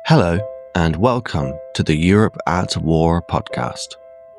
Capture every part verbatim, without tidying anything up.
Hello, and welcome to the Europe at War podcast.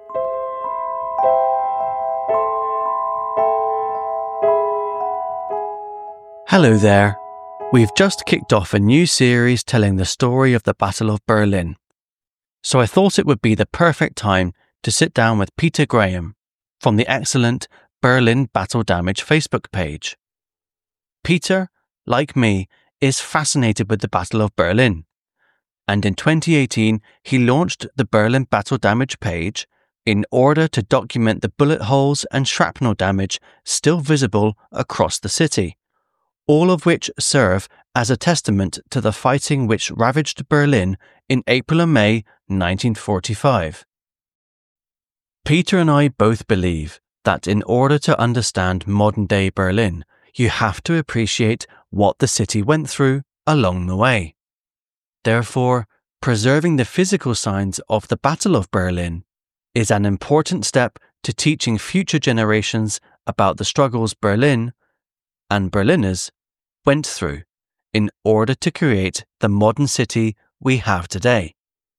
Hello there. We've just kicked off a new series telling the story of the Battle of Berlin. So I thought it would be the perfect time to sit down with Peter Graham from the excellent Berlin Battle Damage Facebook page. Peter, like me, is fascinated with the Battle of Berlin. And in twenty eighteen, he launched the Berlin Battle Damage page in order to document the bullet holes and shrapnel damage still visible across the city, all of which serve as a testament to the fighting which ravaged Berlin in April and May nineteen forty-five. Peter and I both believe that in order to understand modern-day Berlin, you have to appreciate what the city went through along the way. Therefore, preserving the physical signs of the Battle of Berlin is an important step to teaching future generations about the struggles Berlin and Berliners went through in order to create the modern city we have today.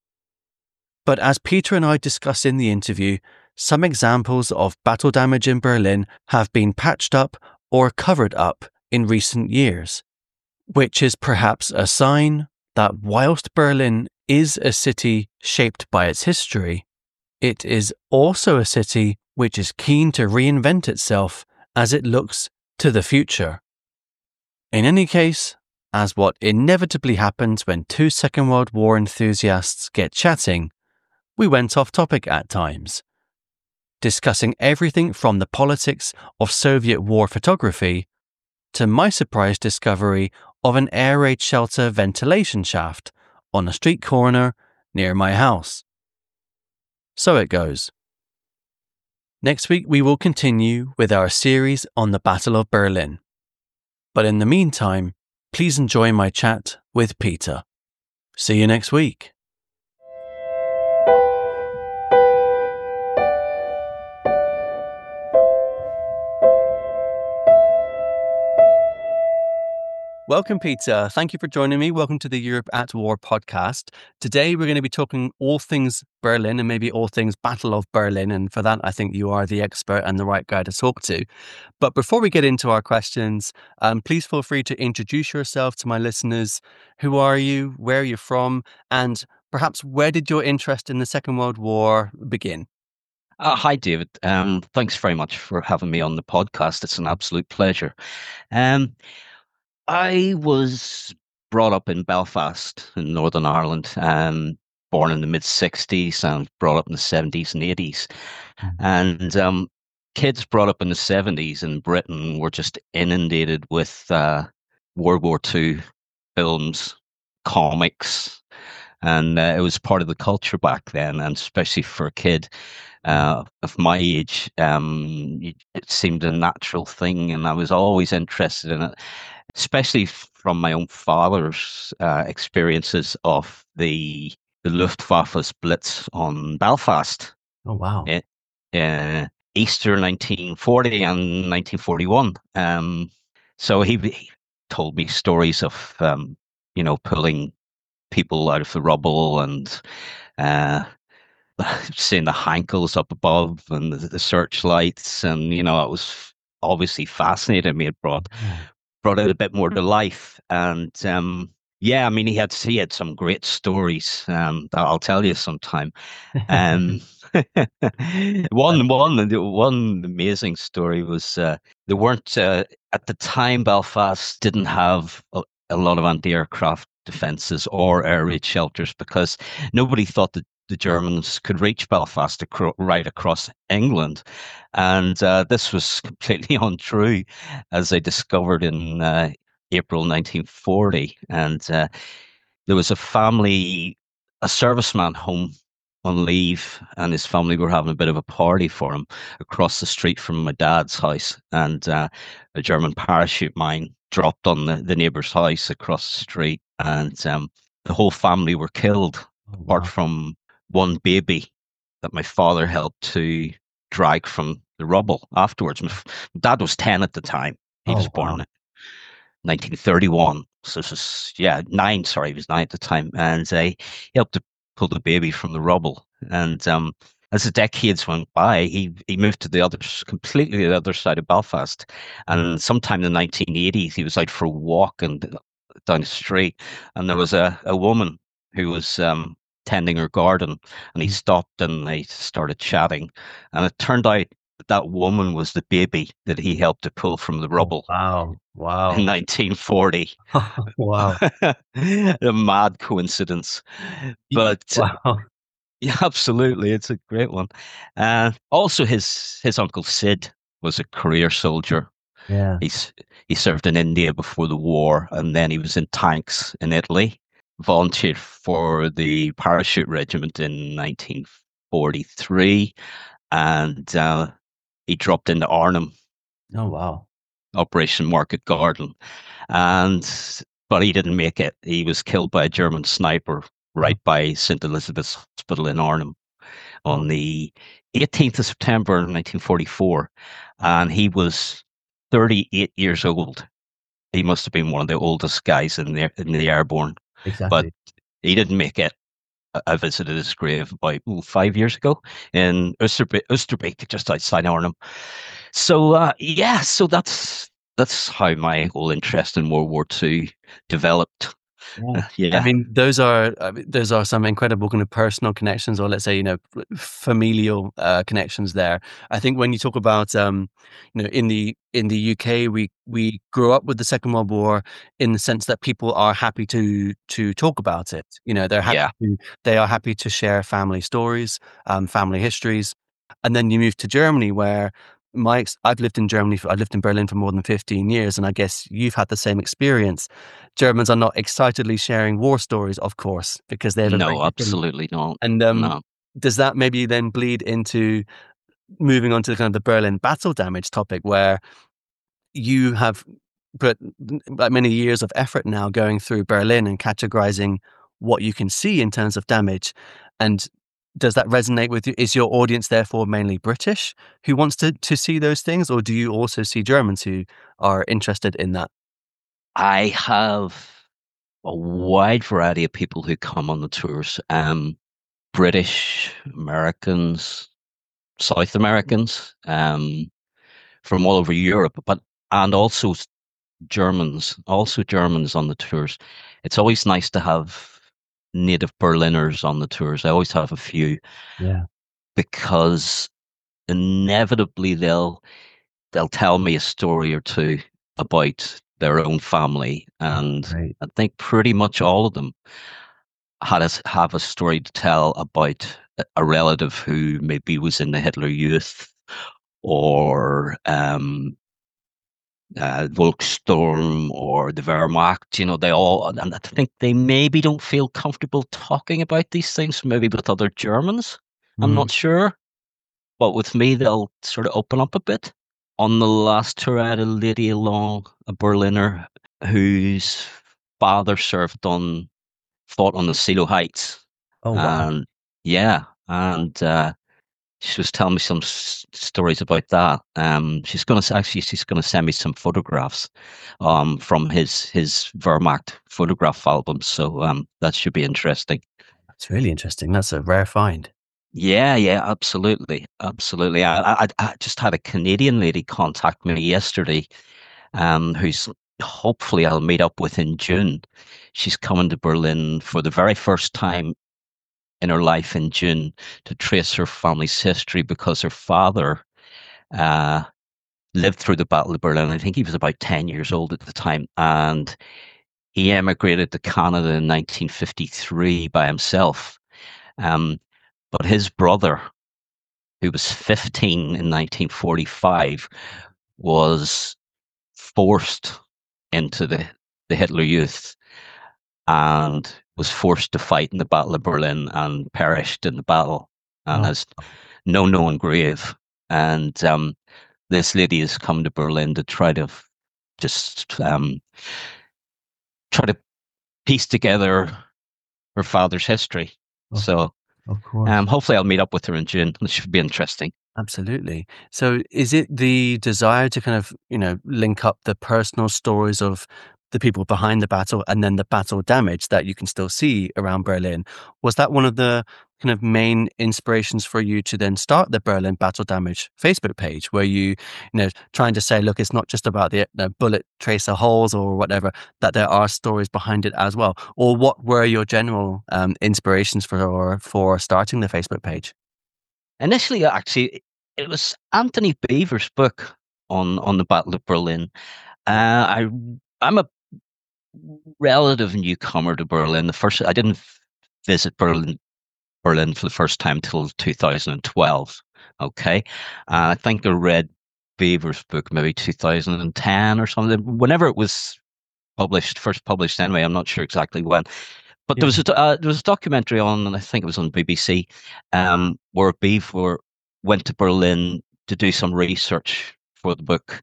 But as Peter and I discuss in the interview, some examples of battle damage in Berlin have been patched up or covered up in recent years, which is perhaps a sign that whilst Berlin is a city shaped by its history, it is also a city which is keen to reinvent itself as it looks to the future. In any case, as what inevitably happens when two Second World War enthusiasts get chatting, we went off topic at times, discussing everything from the politics of Soviet war photography to my surprise discovery of an air raid shelter ventilation shaft on a street corner near my house. So it goes. Next week we will continue with our series on the Battle of Berlin. But in the meantime, please enjoy my chat with Peter. See you next week. Welcome, Peter. Thank you for joining me. Welcome to the Europe at War podcast. Today, we're going to be talking all things Berlin and maybe all things Battle of Berlin. And for that, I think you are the expert and the right guy to talk to. But before we get into our questions, um, please feel free to introduce yourself to my listeners. Who are you? Where are you from? And perhaps where did your interest in the Second World War begin? Uh, hi, David. Um, thanks very much for having me on the podcast. It's an absolute pleasure. Um, I was brought up in Belfast in Northern Ireland, um, born in the mid sixties and brought up in the seventies and eighties. And um, kids brought up in the seventies in Britain were just inundated with uh, World War Two films, comics, and uh, it was part of the culture back then, and especially for a kid uh, of my age, um, it seemed a natural thing, and I was always interested in it, especially from my own father's uh, experiences of the the Luftwaffe's blitz on Belfast. Oh, wow. It, uh, Easter nineteen forty and nineteen forty-one. Um, so he, he told me stories of, um, you know, pulling people out of the rubble and uh, seeing the Hankels up above and the, the searchlights. And, you know, it was obviously fascinating me. It brought brought it a bit more to life. And um, yeah, I mean, he had he had some great stories um, that I'll tell you sometime. Um, one one one amazing story was uh, there weren't uh, at the time Belfast didn't have a, a lot of anti-aircraft defences or air raid shelters because nobody thought that the Germans could reach Belfast acro- right across England. And uh, this was completely untrue, as I discovered in uh, April nineteen forty. And uh, there was a family, a serviceman home on leave, and his family were having a bit of a party for him across the street from my dad's house. And uh, a German parachute mine dropped on the, the neighbour's house across the street. And um, the whole family were killed, oh, wow. apart from one baby that my father helped to drag from the rubble afterwards. My dad was ten at the time. He oh, was born. Wow. nineteen thirty-one. So this was, yeah, nine, sorry, he was nine at the time. And uh, he helped to pull the baby from the rubble. And um, as the decades went by, he, he moved to the other, completely the other side of Belfast. And sometime in the nineteen eighties, he was out for a walk and down the street. And there was a, a woman who was um, tending her garden. And he stopped and they started chatting. And it turned out that woman was the baby that he helped to pull from the rubble Wow. Wow. in nineteen forty. Wow. A mad coincidence. But Wow. yeah, absolutely. It's a great one. Uh, also, his his uncle Sid was a career soldier. Yeah. He's he served in India before the war, and then he was in tanks in Italy. Volunteered for the parachute regiment in nineteen forty-three, and uh, he dropped into Arnhem, Oh, wow. Operation Market Garden, and but he didn't make it. He was killed by a German sniper right by Saint Elizabeth's Hospital in Arnhem on the eighteenth of September nineteen forty-four, and he was thirty-eight years old. He must have been one of the oldest guys in the in the airborne, Exactly. but he didn't make it. I- I visited his grave about ooh, five years ago in Oosterbeek, Oosterbeek, just outside Arnhem. So uh, yeah, so that's that's how my whole interest in World War Two developed. Yeah. Yeah, I mean, those are I mean, those are some incredible kind of personal connections, or let's say, you know, f- familial uh, connections there. I think when you talk about, um, you know, in the in the U K, we we grew up with the Second World War in the sense that people are happy to to talk about it. You know, they're happy yeah, to, they are happy to share family stories, um, family histories, and then you move to Germany where. My, ex- I've lived in Germany. For, I've lived in Berlin for more than fifteen years, and I guess you've had the same experience. Germans are not excitedly sharing war stories, of course, because they have a very no, different. absolutely not. And um, No, does that maybe then bleed into moving on to kind of the Berlin battle damage topic, where you have put like many years of effort now going through Berlin and categorizing what you can see in terms of damage, and does that resonate with you? Is your audience therefore mainly British who wants to to see those things, or do you also see Germans who are interested in that? I have a wide variety of people who come on the tours. Um, British, Americans, South Americans, um, from all over Europe, but and also s- Germans, also Germans on the tours. It's always nice to have native Berliners on the tours. I always have a few Yeah. because inevitably they'll they'll tell me a story or two about their own family, and Right. I think pretty much all of them had us have a story to tell about a a relative who maybe was in the Hitler Youth or um, uh, Volkssturm or the Wehrmacht. You know, they all, and I think they maybe don't feel comfortable talking about these things, maybe with other Germans. I'm Mm. not sure. But with me, they'll sort of open up a bit. On the last tour, I had a lady along, a Berliner, whose father served on, fought on the Silo Heights. Oh, wow. And yeah, and uh, she was telling me some s- stories about that. Um, she's gonna s- actually she's gonna send me some photographs, um, from his his Wehrmacht photograph album. So um, that should be interesting. That's really interesting. That's a rare find. Yeah, yeah, absolutely, absolutely. I, I, I just had a Canadian lady contact me yesterday, um, who's hopefully I'll meet up with in June. She's coming to Berlin for the very first time in her life in June to trace her family's history because her father uh, lived through the Battle of Berlin. I think he was about ten years old at the time, and he emigrated to Canada in nineteen fifty-three by himself. Um, but his brother, who was fifteen in nineteen forty-five, was forced into the, the Hitler Youth and was forced to fight in the Battle of Berlin and perished in the battle and Oh, has no known grave. And um, this lady has come to Berlin to try to f- just um, try to piece together her father's history. of, So of course. um, hopefully I'll meet up with her in June. It should be interesting. Absolutely. So is it the desire to kind of, you know, link up the personal stories of the people behind the battle and then the battle damage that you can still see around Berlin? Was that one of the kind of main inspirations for you to then start the Berlin Battle Damage Facebook page, where you, you know, trying to say, look, it's not just about the, the bullet tracer holes or whatever, that there are stories behind it as well? Or what were your general um, inspirations for for starting the Facebook page? Initially, actually, it was Anthony Beevor's book on on the Battle of Berlin. Uh, I I'm a relative newcomer to Berlin. The first I didn't visit Berlin Berlin for the first time till two thousand twelve. Okay, uh, I think I read Beaver's book maybe two thousand ten or something. Whenever it was published, first published anyway. I'm not sure exactly when. But there Yeah. was a uh, there was a documentary on, and I think it was on B B C, um, where Beaver went to Berlin to do some research for the book,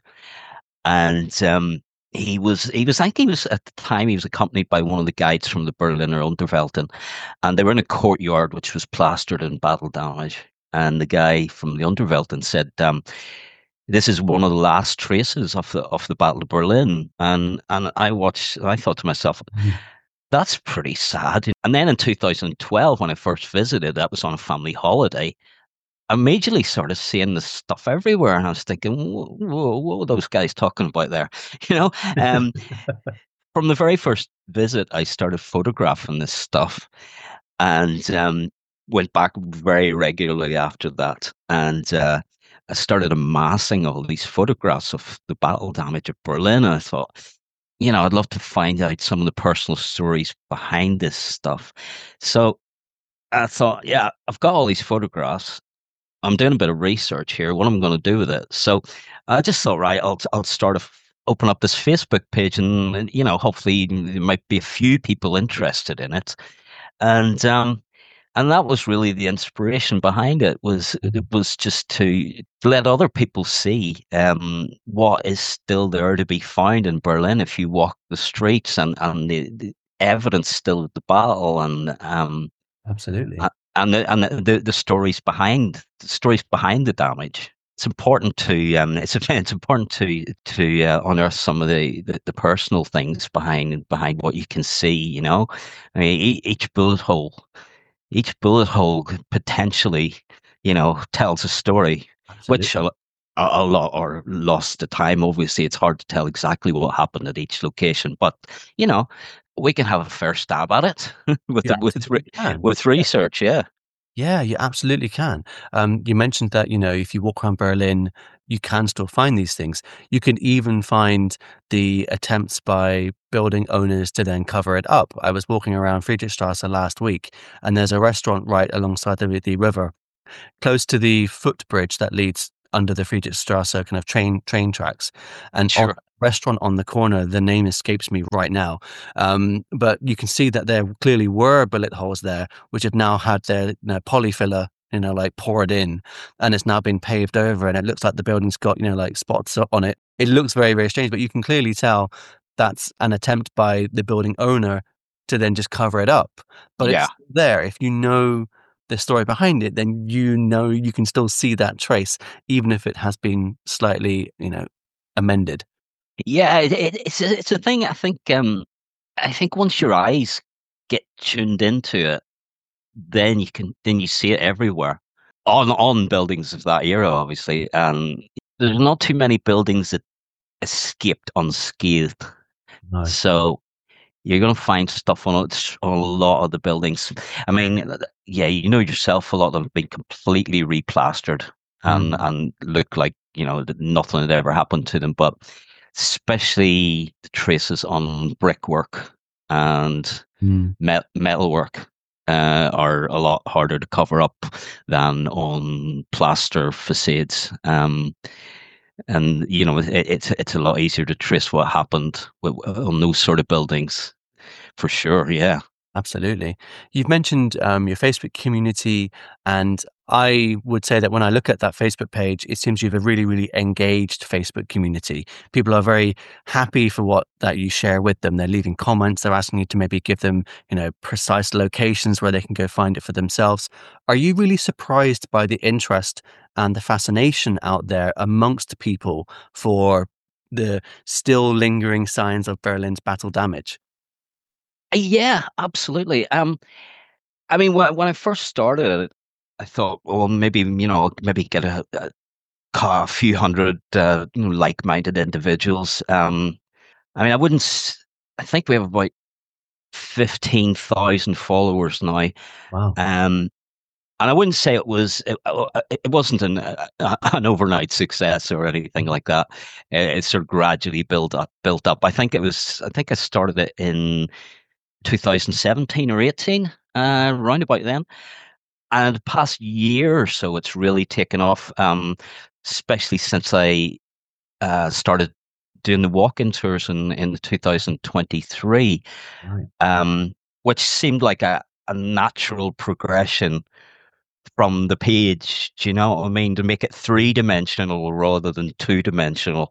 and um, he was he was I think he was at the time he was accompanied by one of the guides from the Berliner Unterwelten, and they were in a courtyard which was plastered in battle damage. And the guy from the Unterwelten said, um, "This is one of the last traces of the of the Battle of Berlin." And and I watched. I thought to myself, Mhm. that's pretty sad. And then in two thousand twelve, when I first visited, that was on a family holiday. I immediately started seeing this stuff everywhere, and I was thinking, whoa, whoa, what were those guys talking about there? You know, um, from the very first visit, I started photographing this stuff, and um, went back very regularly after that, and uh, I started amassing all these photographs of the battle damage of Berlin. And I thought, you know, I'd love to find out some of the personal stories behind this stuff. So I thought, yeah, I've got all these photographs. I'm doing a bit of research here. What am I going to do with it? So I just thought, right, I'll I'll start a f- open up this Facebook page, and, and you know, hopefully there might be a few people interested in it. And um, and that was really the inspiration behind it. Was it was just to let other people see um, what is still there to be found in Berlin if you walk the streets, and and the, the evidence still of the battle, and um Absolutely. a- and the and the, the, the stories behind the stories behind the damage. It's important to um it's it's important to to uh, unearth some of the, the the personal things behind behind what you can see. You know, I mean, e- each bullet hole each bullet hole could potentially, you know, tells a story, which a, Absolutely. a, a lot are lost to time. Obviously, it's hard to tell exactly what happened at each location, but you know, we can have a fair stab at it with You the, with re- absolutely can. with research. Yeah, Yeah, you absolutely can. Um, you mentioned that, you know, if you walk around Berlin, you can still find these things. You can even find the attempts by building owners to then cover it up. I was walking around Friedrichstrasse last week, and there's a restaurant right alongside the, the river, close to the footbridge that leads under the Friedrichstrasse kind of train train tracks. And on sure. restaurant on the corner, the name escapes me right now. Um, but you can see that there clearly were bullet holes there, which have now had their, you know, polyfiller, you know, like poured in, and it's now been paved over, and it looks like the building's got, you know, like spots on it. It looks very, very strange, but you can clearly tell that's an attempt by the building owner to then just cover it up. But Yeah, it's there. If you know the story behind it, then you know you can still see that trace, even if it has been slightly, you know, amended. yeah. It, it, it's a, it's a thing. I think um I think once your eyes get tuned into it, then you can then you see it everywhere on on buildings of that era, obviously. And there's not too many buildings that escaped unscathed. No. So you're going to find stuff on it- on a lot of the buildings. I mean, yeah, you know yourself, a lot of them have been completely replastered and Mm, and look like, you know, that nothing had ever happened to them. But especially the traces on brickwork and mm. met, metalwork uh, are a lot harder to cover up than on plaster facades. Um, and you know, it, it's it's a lot easier to trace what happened with, on those sort of buildings, for sure. Yeah, Absolutely. You've mentioned um, your Facebook community, and I would say that when I look at that Facebook page, it seems you have a really, really engaged Facebook community. People are very happy for what that you share with them. They're leaving comments. They're asking you to maybe give them, you know, precise locations where they can go find it for themselves. Are you really surprised by the interest and the fascination out there amongst people for the still lingering signs of Berlin's battle damage? Yeah, absolutely. Um, I mean, when, when I first started, I thought, well, maybe, you know, maybe get a, a, a few hundred uh, you know, like-minded individuals. Um, I mean, I wouldn't. s- I think we have about fifteen thousand followers now. Wow. Um, and I wouldn't say it was. It, uh, it wasn't an uh, an overnight success or anything like that. It, it sort of gradually built up. Built up. I think it was. I think I started it in two thousand seventeen or eighteen, uh, round about then. And the past year or so, it's really taken off, um, especially since I uh, started doing the walk-in tours in, in two thousand twenty-three, Right. um, which seemed like a, a natural progression from the page. Do you know what I mean? To make it three-dimensional rather than two-dimensional.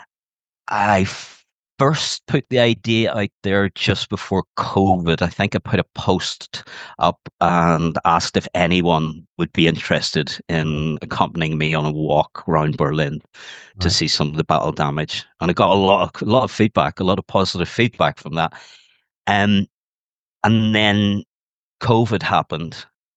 I first put the idea out there just before COVID. I think I put a post up and asked if anyone would be interested in accompanying me on a walk around Berlin to Right. see some of the battle damage. And I got a lot of, a lot of feedback, a lot of positive feedback from that. Um, and then COVID happened,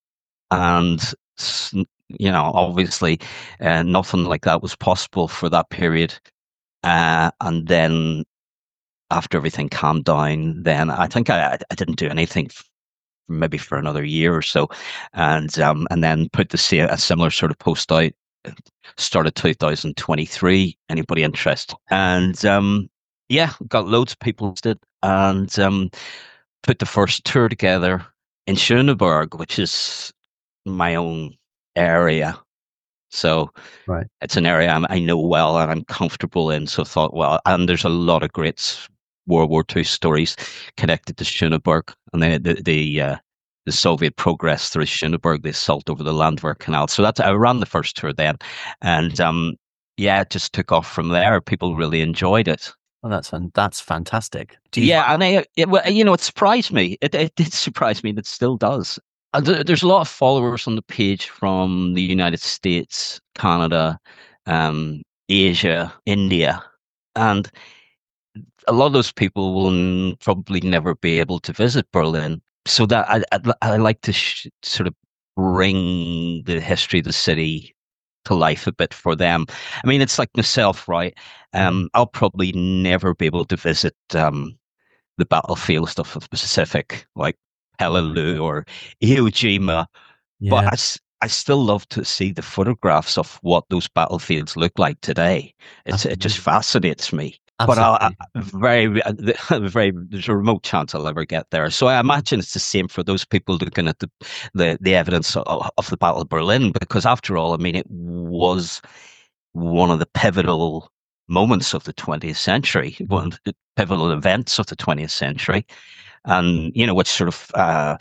and s- you know, obviously, uh, nothing like that was possible for that period. Uh, and then after everything calmed down, then I think I, I didn't do anything f- maybe for another year or so, and um, and then put the same a similar sort of post out. Started two thousand twenty-three. Anybody interested? And um, yeah, got loads of people interested, and um, put the first tour together in Schöneberg, which is my own area. So Right. it's an area I'm, I know well and I'm comfortable in. So I thought, well, and there's a lot of great s- World War Two stories connected to Schöneberg and the the the, uh, the Soviet progress through Schöneberg, the assault over the Landwehr Canal. So that's I ran the first tour then, and um, yeah, it just took off from there. People really enjoyed it. Well, that's fan- that's fantastic. Do you Yeah, and I, it, well, you know, it surprised me. It, it did surprise me, and it still does. And th- there's a lot of followers on the page from the United States, Canada, um, Asia, India, and a lot of those people will n- probably never be able to visit Berlin. So that I, I'd, li- I like to sh- sort of bring the history of the city to life a bit for them. I mean, it's like myself, right? find? Um, I'll probably never be able to visit. Um, the battlefield stuff of the Pacific, like Peleliu or Iwo Jima. But Yeah, I, s- I still love to see the photographs of what those battlefields look like today. It's it just absolutely. fascinates me. But I, Absolutely. I very, very, there's a remote chance I'll ever get there. So I imagine it's the same for those people looking at the the, the evidence of, of the Battle of Berlin, because after all, I mean, it was one of the pivotal moments of the twentieth century, one of the pivotal events of the twentieth century, and you know, which sort of uh,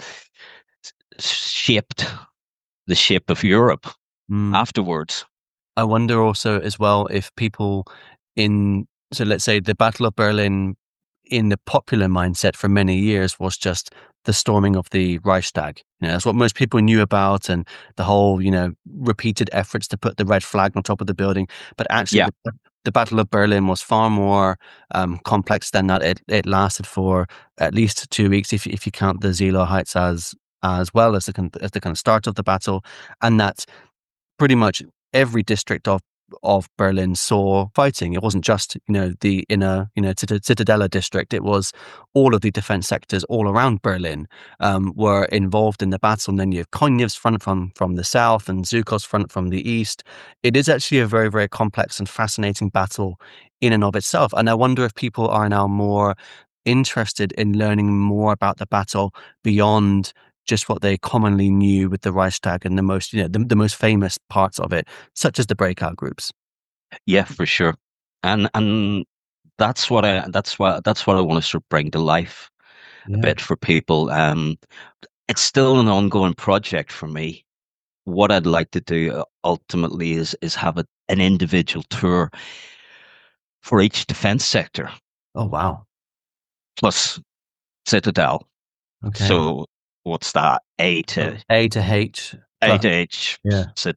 shaped the shape of Europe Mm. afterwards. I wonder also as well if people in, so let's say the Battle of Berlin in the popular mindset for many years was just the storming of the Reichstag. You know, that's what most people knew about, and the whole, you know, repeated efforts to put the red flag on top of the building. But actually, Yeah, the the Battle of Berlin was far more um, complex than that. It it lasted for at least two weeks, if if you count the Zelo Heights as as well as the kind- as the kind of start of the battle, and that pretty much every district of of Berlin saw fighting. It wasn't just, you know, the inner, you know, Cit- Citadella district. It was all of the defense sectors all around Berlin um, were involved in the battle. And then you have Konev's front from from the south and Zhukov's front from the east. It is actually a very, very complex and fascinating battle in and of itself. And I wonder if people are now more interested in learning more about the battle beyond just what they commonly knew with the Reichstag and the most, you know, the, the most famous parts of it, such as the breakout groups. yeah, for sure. And and that's what I that's what that's what I want to sort of bring to life a Yeah. bit for people. Um, it's still an ongoing project for me. what I'd like to do uh, ultimately is is have a, an individual tour for each defense sector Oh, wow. plus Citadel. Okay. So what's that? A So to A to H A plus. to H. Yeah. Cit-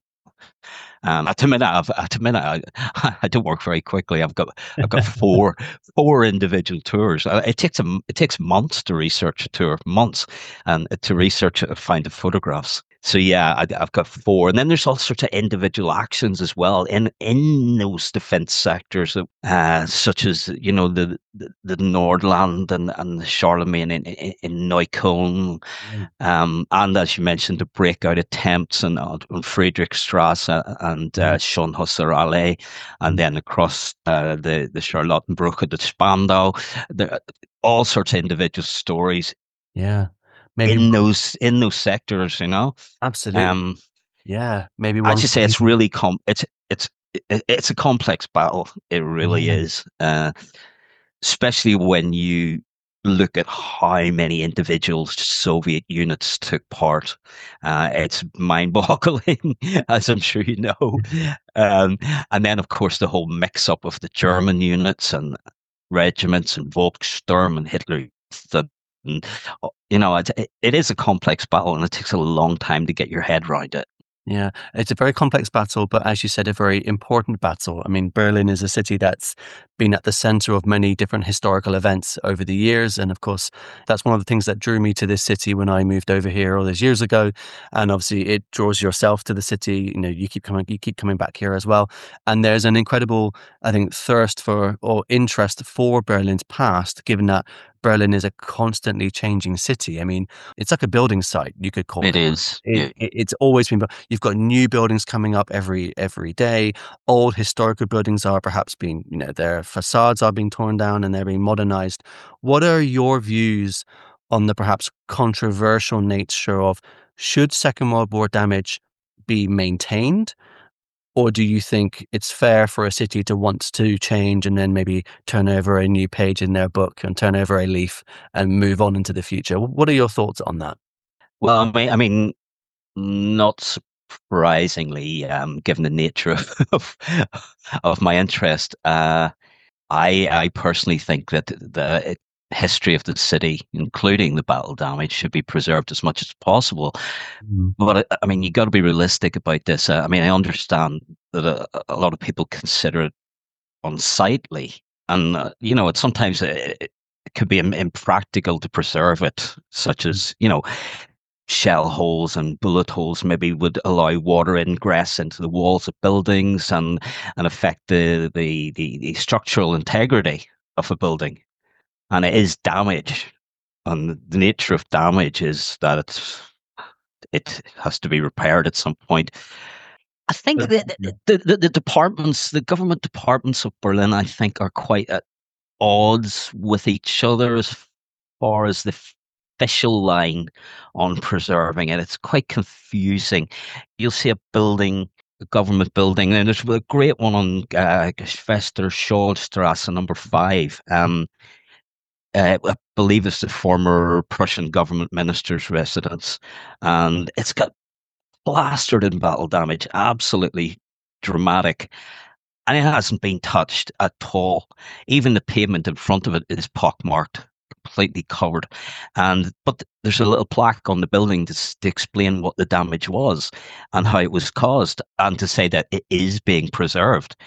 Um, at the minute, I've, at the minute, I, I don't work very quickly. I've got I've got four four individual tours. Uh, It takes a m- it takes months to research a tour, months, and to research it, find the photographs. So yeah, I, I've got four, and then there's all sorts of individual actions as well in in those defence sectors, uh, such as you know the the, the Nordland and and the Charlemagne in in, in Neukölln, Mm. um, and as you mentioned, the breakout attempts on, on Friedrichstrasse and uh, Mm. Schönhauser and Mm. then across uh, the the Charlottenbrücke, the Spandau, the, all sorts of individual stories Yeah. Maybe in one. those in those sectors. You know, Absolutely. um, Yeah. Maybe I one just could say it's even. really com. It's it's it, it's a complex battle. It really Yeah. is. Uh, especially when you look at how many individuals Soviet units took part. Uh, it's mind-boggling, as I'm sure you know. Um, and then, of course, the whole mix-up of the German units and regiments and Volkssturm and Hitler. And, uh, you know, it, it is a complex battle, and it takes a long time to get your head around it. Yeah, it's a very complex battle, but as you said, a very important battle. I mean, Berlin is a city that's been at the center of many different historical events over the years. And of course, that's one of the things that drew me to this city when I moved over here all those years ago. And obviously it draws yourself to the city. You know, you keep coming, you keep coming back here as well. And there's an incredible, I think, thirst for or interest for Berlin's past, given that Berlin is a constantly changing city. I mean, it's like a building site, you could call It it. is. It, Yeah. it, it's always been. You've got new buildings coming up every every day. Old historical buildings are perhaps being, you know, their facades are being torn down and they're being modernized. What are your views on the perhaps controversial nature of should Second World War damage be maintained, or do you think it's fair for a city to want to change and then maybe turn over a new page in their book and turn over a leaf and move on into the future? What are your thoughts on that? Well, I mean, I mean, not surprisingly, um, given the nature of of, of my interest, uh, I I personally think that the history of the city, including the battle damage, should be preserved as much as possible. Mm. But I, I mean, you got to be realistic about this. Uh, I mean, I understand that a, a lot of people consider it unsightly, and uh, you know, it's sometimes it, it could be im- impractical to preserve it, such as you know shell holes and bullet holes maybe would allow water ingress into the walls of buildings and and affect the the the, the structural integrity of a building. And it is damage. And the nature of damage is that it's it has to be repaired at some point. I think But that the, the, the departments, the government departments of Berlin, I think, are quite at odds with each other as far as the official line on preserving it. It's quite confusing. You'll see a building, a government building, and there's a great one on uh, Schwester Schollstrasse, number five. Um, uh, I believe it's the former Prussian government minister's residence, and it's got plastered in battle damage, absolutely dramatic, and it hasn't been touched at all. Even the pavement in front of it is pockmarked, completely covered. And but there's a little plaque on the building to, s- to explain what the damage was and how it was caused, and to say that it is being preserved.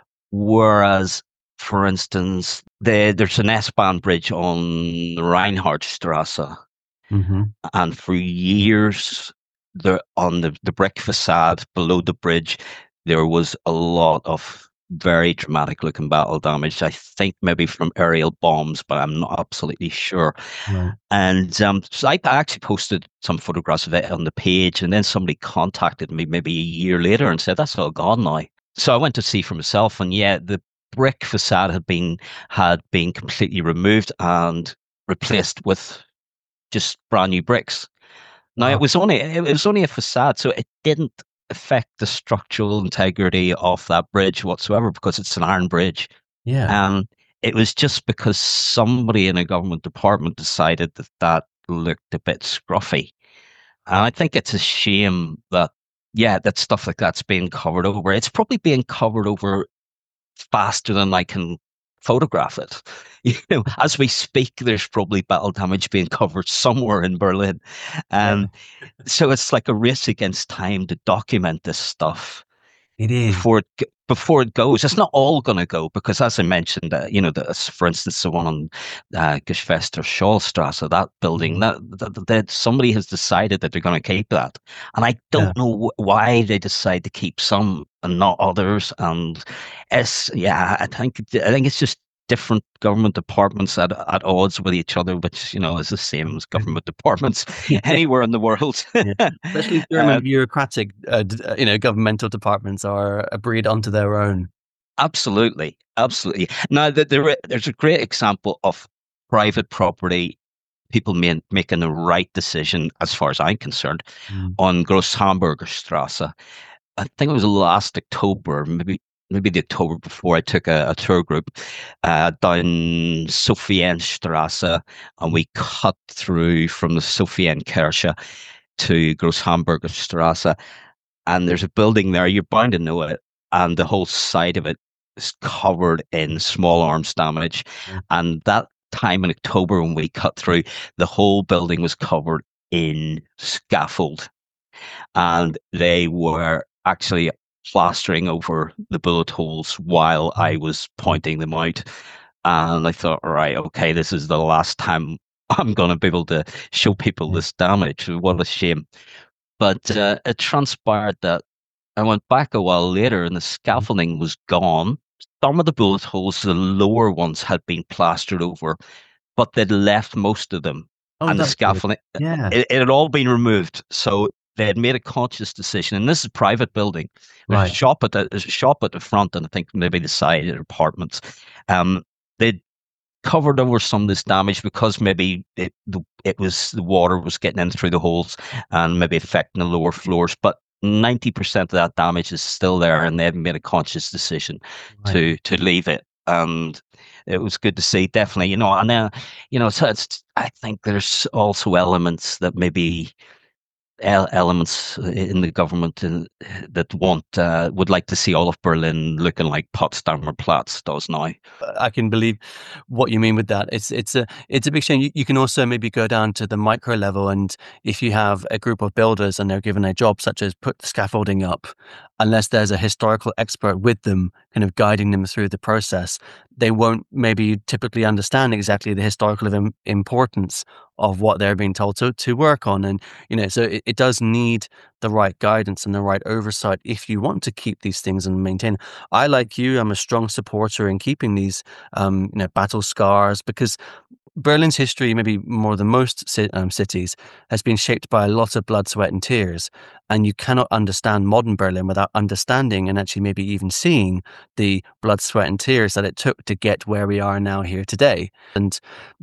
Whereas, for instance, the, there's an S-Bahn bridge on the Reinhardtstrasse, mm-hmm. and for years, the on the, the brick facade below the bridge, there was a lot of very dramatic looking battle damage. I think maybe from aerial bombs, but I'm not absolutely sure. Right. And um, so I actually posted some photographs of it on the page, and then somebody contacted me maybe a year later and said that's all gone now. So I went to see for myself, and yeah, the brick facade had been had been completely removed and replaced with just brand new bricks. Now it Wow. was only it was only a facade, so it didn't affect the structural integrity of that bridge whatsoever because it's an iron bridge. Yeah. Um, it was just because somebody in a government department decided that that looked a bit scruffy, and I think it's a shame that yeah, that stuff like that's being covered over. It's probably being covered over faster than I can photograph it. You know, as we speak, there's probably battle damage being covered somewhere in Berlin. Yeah, Um, so it's like a race against time to document this stuff it is. before it g- before it goes. It's not all going to go because, as I mentioned, uh, you know, the, for instance, the one on uh, Geschwester Schollstrasse, that building, Mhm. that, that, that somebody has decided that they're going to keep that, and I Yeah. don't know wh- why they decide to keep some and not others. And it's yeah, I think I think it's just different government departments at at odds with each other, which you know is the same as government departments anywhere in the world. Yeah. Especially German uh, bureaucratic, uh, d- uh, you know, governmental departments are a breed onto their own. Absolutely, absolutely. Now, th- there, there's a great example of private property, people ma- making the right decision, as far as I'm concerned, Mm. on Gross Hamburger Strasse. I think it was last October, maybe maybe the October before. I took a, a tour group uh, down Sophienstrasse, and we cut through from the Sophienkirche to Gross Hamburger Strasse, and there's a building there. You're bound to know it, and the whole side of it is covered in small arms damage. Yeah. And that time in October when we cut through, the whole building was covered in scaffold, and they were actually plastering over the bullet holes while I was pointing them out. And I thought, all right, okay, this is the last time I'm going to be able to show people Yeah. this damage. What a shame. But uh, it transpired that I went back a while later and the Mhm. scaffolding was gone. Some of the bullet holes, the lower ones, had been plastered over, but they'd left most of them. Oh, And the that's good. scaffolding, Yeah. it, it had all been removed. So they had made a conscious decision. And this is a private building. There's a Right. shop at the, there's a shop at the front, and I think maybe the side of apartments. Um, they'd covered over some of this damage because maybe it the, it was the water was getting in through the holes and maybe affecting the lower floors. But ninety percent of that damage is still there, and they've made a conscious decision Right. to to leave it. And it was good to see, definitely, you know. And then, you know, so it's, I think there's also elements that maybe el- elements in the government in, that want uh, would like to see all of Berlin looking like Potsdamer Platz does now. I can believe what you mean with that. It's it's a it's a big shame. You, you can also maybe go down to the micro level, and if you have a group of builders and they're given a job such as put the scaffolding up, unless there's a historical expert with them, kind of guiding them through the process, they won't maybe typically understand exactly the historical im- importance of what they're being told to to work on. And you know, so it, it does need the right guidance and the right oversight if you want to keep these things and maintain. I, like you, I'm a strong supporter in keeping these, um, you know, battle scars, because Berlin's history, maybe more than most ci- um, cities, has been shaped by a lot of blood, sweat, and tears. And you cannot understand modern Berlin without understanding and actually maybe even seeing the blood, sweat, and tears that it took to get where we are now here today. And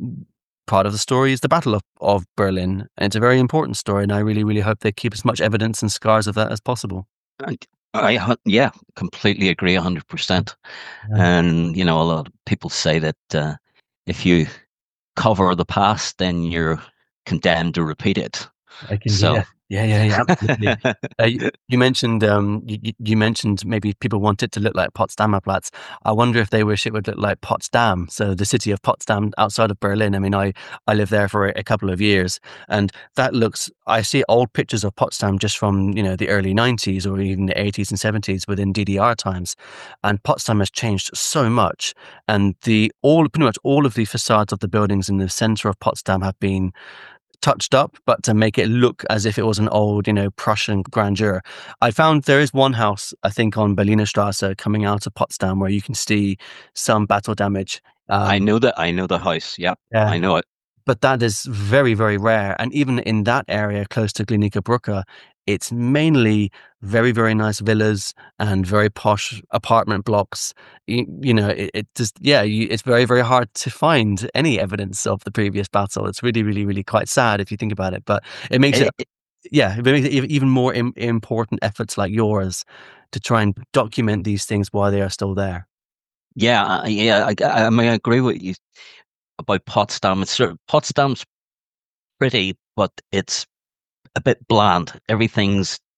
part of the story is the Battle of, of Berlin. And it's a very important story. And I really, really hope they keep as much evidence and scars of that as possible. I, I hu- yeah, completely agree, a hundred percent. Yeah. And you know, a lot of people say that uh, if you cover the past, then you're condemned to repeat it. I can, So, yeah, yeah, yeah, yeah, absolutely. Uh, you, you mentioned, um, you, you you mentioned maybe people want it to look like Potsdamer Platz. I wonder if they wish it would look like Potsdam, so the city of Potsdam outside of Berlin. I mean, I I lived there for a, a couple of years, and that looks. I see old pictures of Potsdam just from, you know, the early nineties or even the eighties and seventies within D D R times, and Potsdam has changed so much, and the all pretty much all of the facades of the buildings in the center of Potsdam have been touched up, but to make it look as if it was an old, you know, Prussian grandeur. I found there is one house, I think, on Berliner Straße coming out of Potsdam where you can see some battle damage. I Um, know that I know the house. Yeah, yeah, I know it. but that is very, very rare. And even in that area close to Klinika Brücke, it's mainly very, very nice villas and very posh apartment blocks. You, you know, it, it just, yeah, you, it's very, very hard to find any evidence of the previous battle. It's really, really, really quite sad if you think about it. But it makes it, It- it- yeah, it makes it ev- even more Im- important efforts like yours to try and document these things while they are still there. yeah, I- yeah. I, I I mean, I agree with you about Potsdam. It's sort of, Potsdam's pretty, but it's a bit bland. Everything's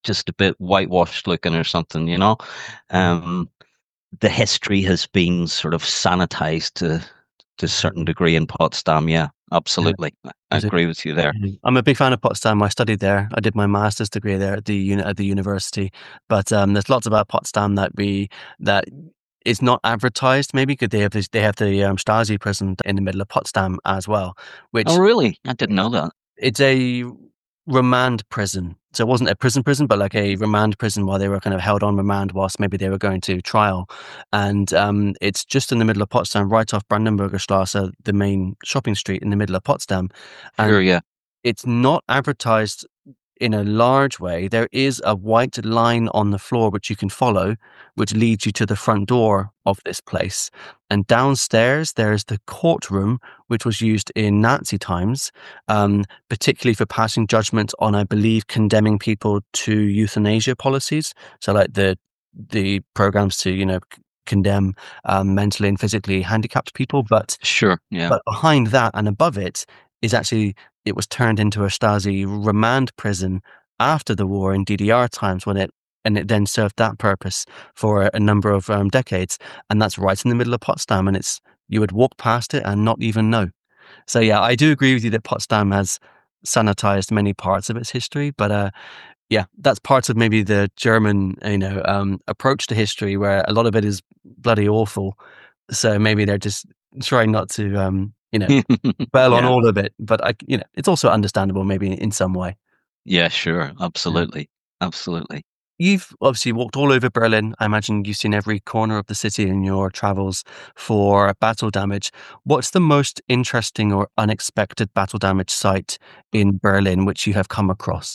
just a bit whitewashed looking or something, you know. Um, the history has been sort of sanitized to to a certain degree in Potsdam. Yeah, absolutely. I Is it- agree with you there. I'm a big fan of Potsdam. I studied there. I did my master's degree there at the uni- at the university. But um, there's lots about Potsdam that we that is not advertised. Maybe because they have this, they have the um, Stasi prison in the middle of Potsdam as well, which Oh, really? I didn't know that. it's a remand prison. So it wasn't a prison prison, but like a remand prison while they were kind of held on remand whilst maybe they were going to trial. And um, it's just in the middle of Potsdam, right off Brandenburger Straße, the main shopping street in the middle of Potsdam. And Sure, yeah. it's not advertised in a large way. There is a white line on the floor which you can follow, which leads you to the front door of this place. And downstairs, there's the courtroom, which was used in Nazi times, um, particularly for passing judgment on, I believe, condemning people to euthanasia policies. So, like the the programs to, you know, c- condemn um, mentally and physically handicapped people, but Sure, yeah. but behind that and above it is actually, it was turned into a Stasi remand prison after the war in D D R times when it, and it then served that purpose for a number of um, decades. And that's right in the middle of Potsdam. And it's, you would walk past it and not even know. So yeah, I do agree with you that Potsdam has sanitized many parts of its history, but uh, yeah, that's part of maybe the German, you know, um, approach to history where a lot of it is bloody awful. So maybe they're just trying not to, um, you know, dwell on Yeah. all of it. But I, you know, it's also understandable maybe in some way. Yeah, sure. Absolutely. Absolutely. You've obviously walked all over Berlin. I imagine you've seen every corner of the city in your travels for battle damage. What's the most interesting or unexpected battle damage site in Berlin which you have come across?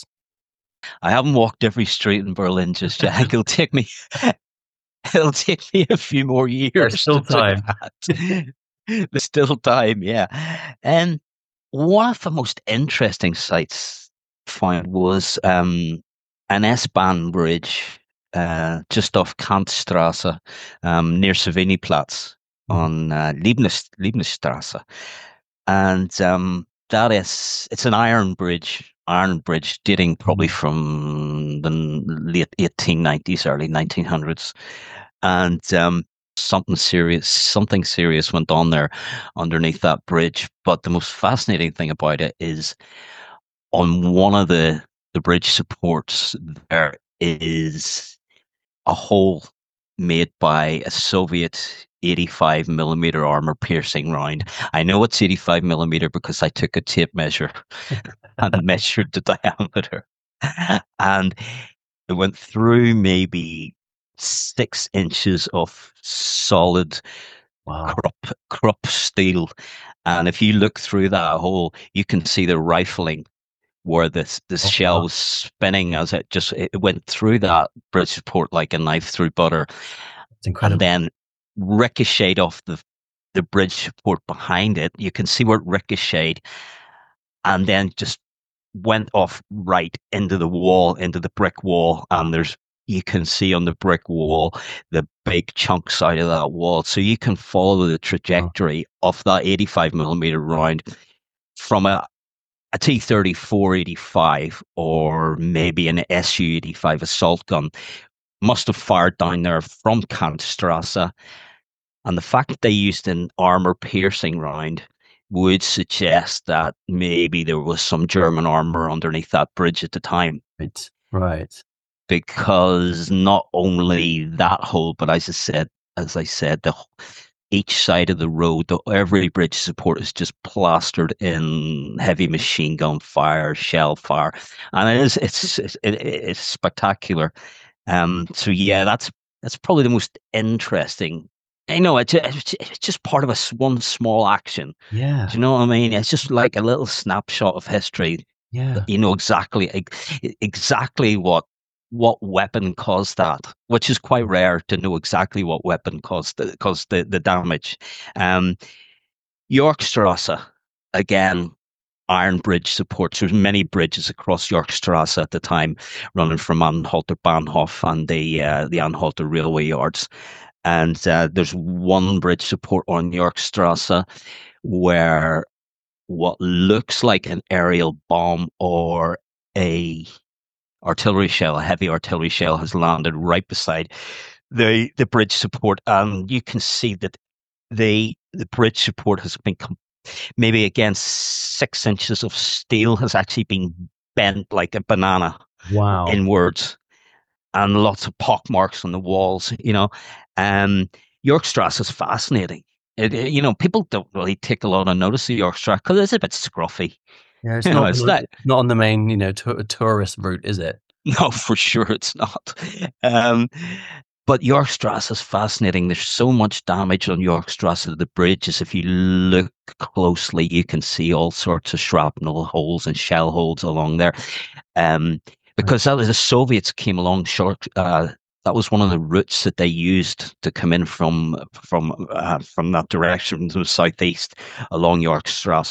I haven't walked every street in Berlin just yet. It'll take me it'll take me a few more years still to do time. that. There's still time, yeah. And one of the most interesting sights I found was um, an S-Bahn bridge uh, just off Kantstraße, um, near Savignyplatz Mhm. on uh, Leibniz, Leibnizstraße. And um, that is, it's an iron bridge, iron bridge dating probably Mhm. from the late eighteen nineties, early nineteen hundreds. And um, something serious, something serious went on there underneath that bridge. But the most fascinating thing about it is on one of the the bridge supports there is a hole made by a Soviet eighty-five millimeter armor piercing round. I know it's eighty-five millimeter because I took a tape measure and measured the diameter, and it went through maybe six inches of solid Wow. crop crop steel. And if you look through that hole, you can see the rifling where this this Oh, shell wow. was spinning as it just it went through that bridge support like a knife through butter, It's and incredible. then ricocheted off the the bridge support behind it. You can see where it ricocheted, and then just went off right into the wall, into the brick wall, and there's you can see on the brick wall the big chunks out of that wall, so you can follow the trajectory of that eighty-five millimeter round from a a T thirty-four eighty-five or maybe an S U eighty-five assault gun must have fired down there from Kantstrasse. And the fact that they used an armor piercing round would suggest that maybe there was some German armor underneath that bridge at the time. Right. Right. Because not only that hole, but as I said, as I said, the each side of the road, the, every bridge support is just plastered in heavy machine gun fire, shell fire, and it is it's it's, it, it's spectacular. Um, so yeah, that's that's probably the most interesting. I know it's, it's it's just part of a s- one small action. Yeah. Do you know what I mean? It's just like a little snapshot of history. Yeah. You know exactly ex- exactly what what weapon caused that, which is quite rare to know exactly what weapon caused the, caused the, the damage. Um, Yorkstrasse, again, iron bridge supports. There's many bridges across Yorkstrasse at the time, running from Anhalter Bahnhof and the uh, the Anhalter railway yards. And uh, there's one bridge support on Yorkstrasse where what looks like an aerial bomb or a artillery shell, a heavy artillery shell, has landed right beside the the bridge support, and you can see that the the bridge support has been com- maybe again six inches of steel has actually been bent like a banana Wow. inwards, and lots of pock marks on the walls. You know, um, York Strasse is fascinating. It, it- you know, people don't really take a lot of notice of York Strasse because it's a bit scruffy. Yeah, it's You know, not it's not. it's not on the main, you know, tou- tourist route, is it? No, for sure it's not. Um, but York Strasse is fascinating. There's so much damage on York Strasse of the bridges. If you look closely, you can see all sorts of shrapnel holes and shell holes along there. Um, because that was the Soviets came along short. Uh, that was one of the routes that they used to come in from from uh, from that direction, from the southeast along York Strasse,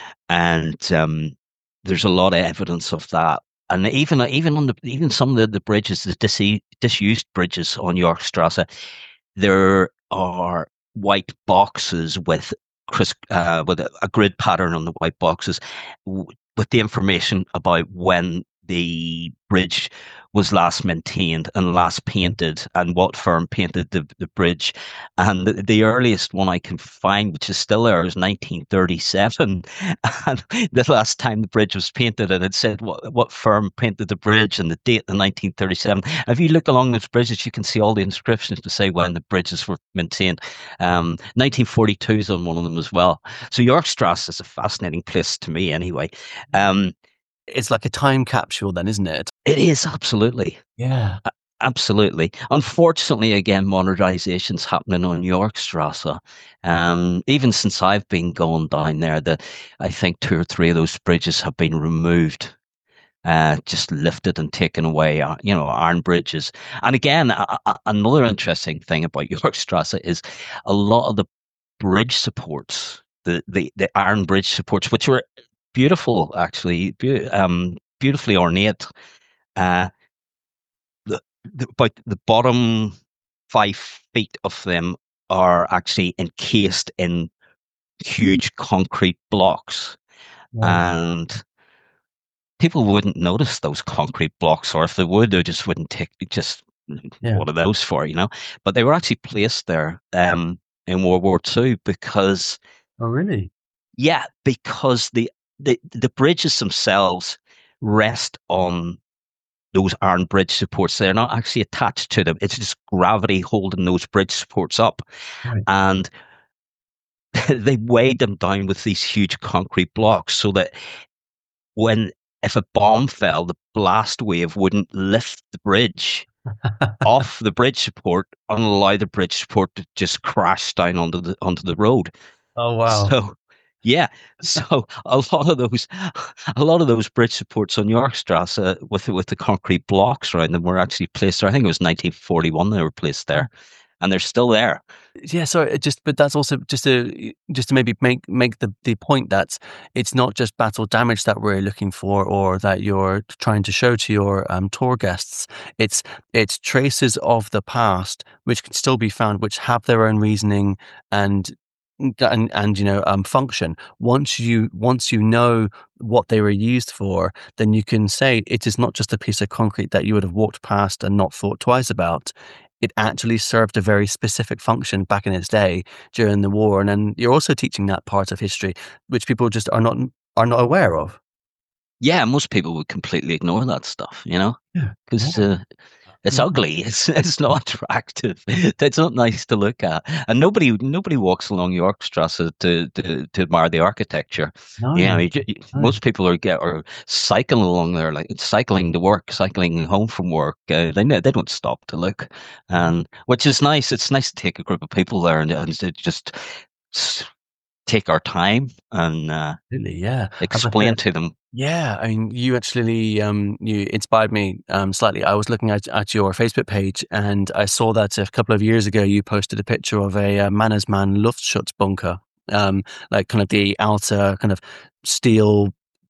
and um, there's a lot of evidence of that. And even even on the even some of the, the bridges, the dis- disused bridges on York Strasse, there are white boxes with Chris uh, with a, a grid pattern on the white boxes w- with the information about when the bridge was last maintained and last painted and what firm painted the, the bridge. And the, the earliest one I can find, which is still there, is nineteen thirty-seven. And the last time the bridge was painted, and it said what, what firm painted the bridge and the date, the nineteen thirty-seven. If you look along those bridges, you can see all the inscriptions to say when the bridges were maintained. Um, nineteen forty-two is on one of them as well. So York Strasse is a fascinating place to me anyway. Um, It's like a time capsule then, isn't it? it is absolutely. Yeah. Absolutely. Unfortunately, again, modernization's happening on York Strasse. Um, even since I've been going down there, the I think two or three of those bridges have been removed, uh, just lifted and taken away. Uh, you know, iron bridges. And again, a, a, another interesting thing about York Strasse is a lot of the bridge supports, the the, the iron bridge supports, which were beautiful, actually, be, um, beautifully ornate. Uh, the, the about the bottom five feet of them are actually encased in huge concrete blocks, Wow. and people wouldn't notice those concrete blocks, or if they would, they just wouldn't take just Yeah. what are those for, you know? But they were actually placed there um, in World War Two because, Oh, really? yeah, because the the the bridges themselves rest on those iron bridge supports. They're not actually attached to them. It's just gravity holding those bridge supports up. Right. And they weighed them down with these huge concrete blocks so that when, if a bomb fell, the blast wave wouldn't lift the bridge off the bridge support and allow the bridge support to just crash down onto the onto the road. Oh, wow. So yeah, so a lot of those, a lot of those bridge supports on York Strasse uh, with with the concrete blocks around them were actually placed there. I think it was nineteen forty-one they were placed there, and they're still there. Yeah, so it just but that's also just to just to maybe make make the the point that it's not just battle damage that we're looking for or that you're trying to show to your um, tour guests. It's it's traces of the past which can still be found, which have their own reasoning and and and you know um function. Once you once you know what they were used for, then you can say it is not just a piece of concrete that you would have walked past and not thought twice about. It actually served a very specific function back in its day during the war. And then you're also teaching that part of history, which people just are not are not aware of. Yeah, most people would completely ignore that stuff, you know, Yeah. because uh, it's ugly. It's it's not attractive. It's not nice to look at, and nobody nobody walks along York Strasse to to, to admire the architecture. No, You know, you, ju- no. most people are get are cycling along there, like cycling to work, cycling home from work. Uh, they ne- they don't stop to look, and which is nice. It's nice to take a group of people there and, and to just s- take our time and uh, Absolutely, yeah. As I explain said, to them. yeah, I mean, you actually um, you inspired me um, slightly. I was looking at, at your Facebook page, and I saw that a couple of years ago you posted a picture of a, uh Mannesmann Luftschutzbunker, um, like kind of the outer kind of steel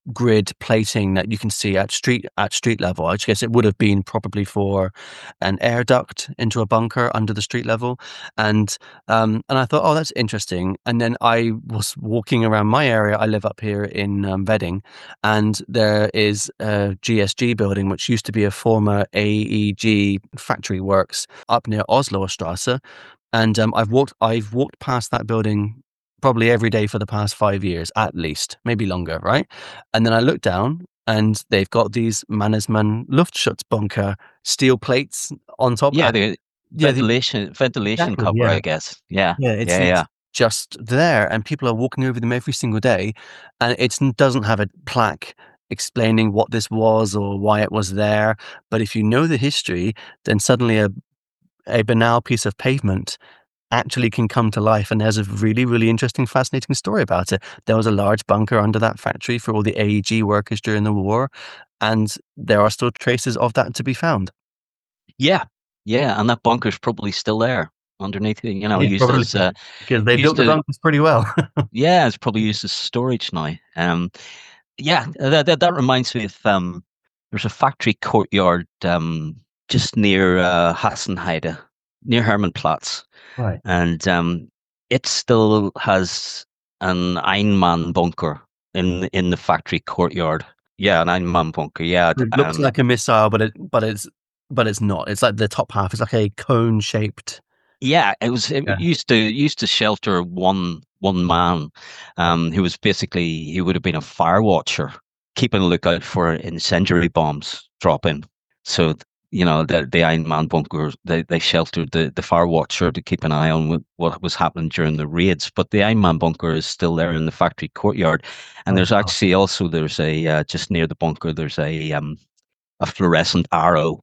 grid plating that you can see at street at street level. I guess it would have been probably for an air duct into a bunker under the street level, and um, and I thought, oh, that's interesting. And then I was walking around my area. I live up here in um, Reading, and there is a G S G building which used to be a former A E G factory works up near Oslo Strasse, and um, I've walked I've walked past that building probably every day for the past five years, at least, maybe longer, right? And then I look down and they've got these Mannesmann Luftschutzbunker steel plates on top. Yeah, and, the yeah, the, ventilation ventilation exactly, cover, yeah. I guess. Yeah, yeah, it's, yeah, it's yeah. just there, and people are walking over them every single day, and it doesn't have a plaque explaining what this was or why it was there. But if you know the history, then suddenly a a banal piece of pavement actually can come to life, and there's a really, really interesting, fascinating story about it. There was a large bunker under that factory for all the A E G workers during the war, and there are still traces of that to be found. Yeah, yeah, and that bunker's probably still there underneath it, you know, Yeah, used probably, as uh, because they used built the to, bunkers pretty well. yeah, it's probably used as storage now. Um, yeah, that that, that reminds me of um, there's a factory courtyard um just near uh, Hassenheide, near Hermannplatz, Right. and um, it still has an Einmann bunker in in the factory courtyard. Yeah, an Einmann bunker. Yeah, It looks um, like a missile, but it but it's but it's not. It's like the top half is like a cone shaped. yeah. It was. It Yeah. used to used to shelter one one man, um, who was basically he would have been a fire watcher, keeping a lookout for incendiary bombs dropping. So you know the the Iron Man bunker, they they sheltered the the fire watcher to keep an eye on what, what was happening during the raids. But the Iron Man bunker is still there in the factory courtyard, and Oh, there's wow. actually also there's a uh, just near the bunker there's a um a fluorescent arrow,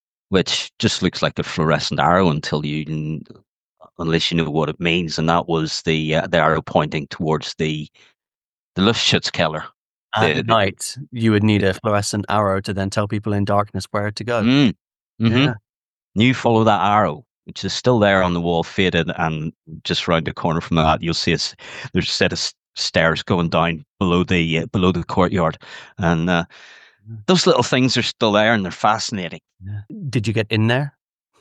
which just looks like a fluorescent arrow until you unless you know what it means, and that was the uh, the arrow pointing towards the the Luftschutzkeller. At The, the, night, you would need a fluorescent arrow to then tell people in darkness where to go. mm, mm-hmm. Yeah. You follow that arrow, which is still there on the wall, faded, and just round the corner from that, you'll see it's, there's a set of s- stairs going down below the uh, below the courtyard, and uh, those little things are still there, and they're fascinating. Yeah. Did you get in there?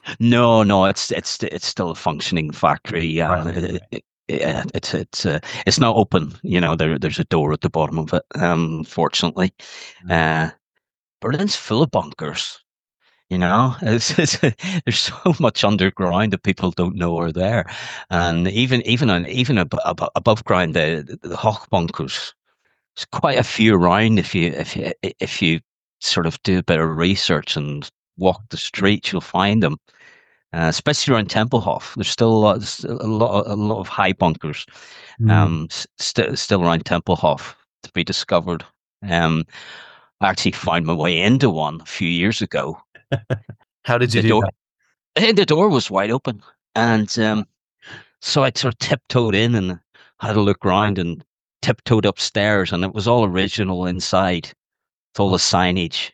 No, no, it's it's it's still a functioning factory. Yeah, Right. it, it, yeah, it's it's uh, it's not open. You know, there there's a door at the bottom of it. Um, fortunately, uh, Berlin's full of bunkers. You know, it's, it's, there's so much underground that people don't know are there, and even even on even ab- ab- above ground, the the Hoch bunkers. There's quite a few around if you if you if you sort of do a bit of research and walk the streets, you'll find them. Uh, especially around Tempelhof, there's still a lot, a lot, a lot of high bunkers, Mm. um, st- still around Tempelhof to be discovered. Um, I actually found my way into one a few years ago. How did you The do door, that? eh, the door was wide open, and um, so I sort of tiptoed in and had a look around and tiptoed upstairs, and it was all original inside. It's all the signage.